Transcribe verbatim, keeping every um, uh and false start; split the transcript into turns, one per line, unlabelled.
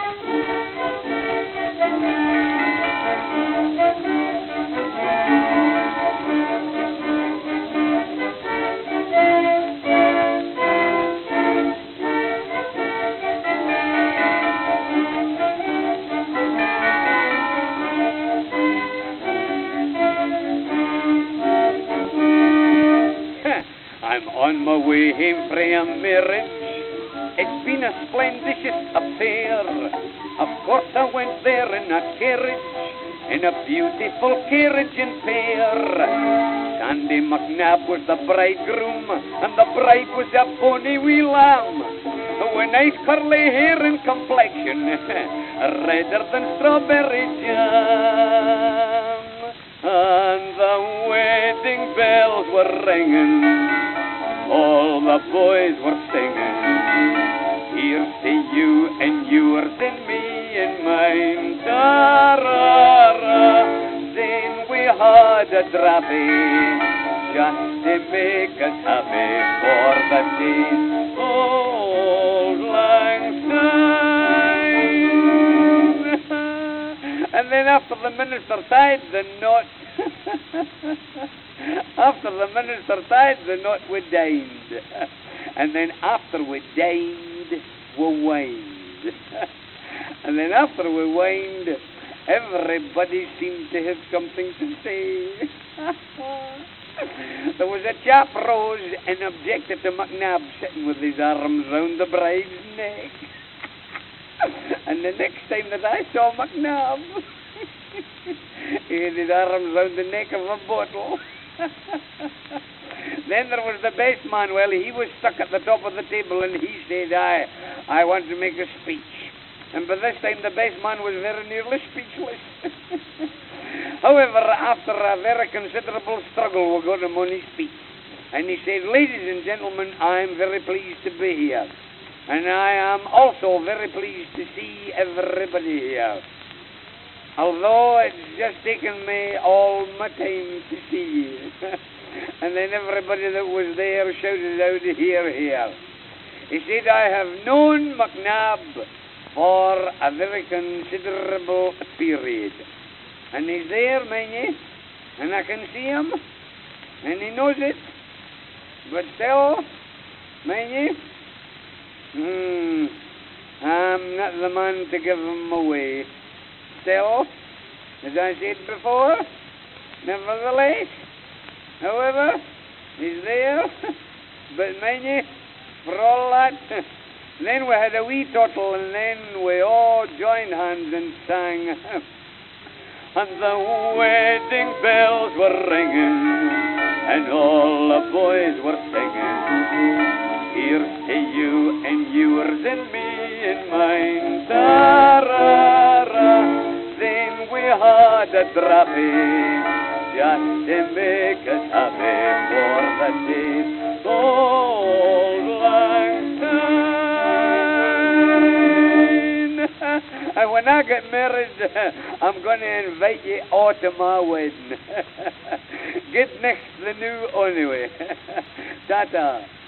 I'm on my way home from a marriage. It's been a splendid affair. Of course I went there in a carriage, in a beautiful carriage and pair. Sandy McNabb was the bridegroom, and the bride was a bonny wee lamb, with nice curly hair and complexion, redder than strawberry jam. And the wedding bells were ringing, all the boys were singing, here's to you and yours and me and mine, ta-ra-ra. Then we had a drappy, just to make us happy for the days old lang syne. And then after the minister tied the knot, after the minister tied the knot, we dined. And then after we dined, we wined. And then after we wined, everybody seemed to have something to say. There was a chap rose and objected to McNabb sitting with his arms round the bride's neck. And the next time that I saw McNabb, he had his arms round the neck of a bottle. Then there was the bass man. Well, he was stuck at the top of the table, and he said, I, I want to make a speech. And by this time, the bass man was very nearly speechless. However, after a very considerable struggle, we got him on his feet. And he said, ladies and gentlemen, I am very pleased to be here. And I am also very pleased to see everybody here. Although it's just taken me all my time to see you. And then everybody that was there shouted out, hear, hear. He said, I have known McNabb for a very considerable period. And he's there, mind ye, and I can see him, and he knows it. But still, mind ye, hmm, I'm not the man to give him away. Still, as I said before, nevertheless, however, he's there. But mind ye, for all that, then we had a wee total, and then we all joined hands and sang. And the wedding bells were ringing, and all the boys were singing, here's to you and yours and me and mine, ta-ra-ra. Then we had a drappy, just to make us happy for the days old lang syne. And when I get married, I'm going to invite you all to my wedding. Get next the new anyway. Ta-ta.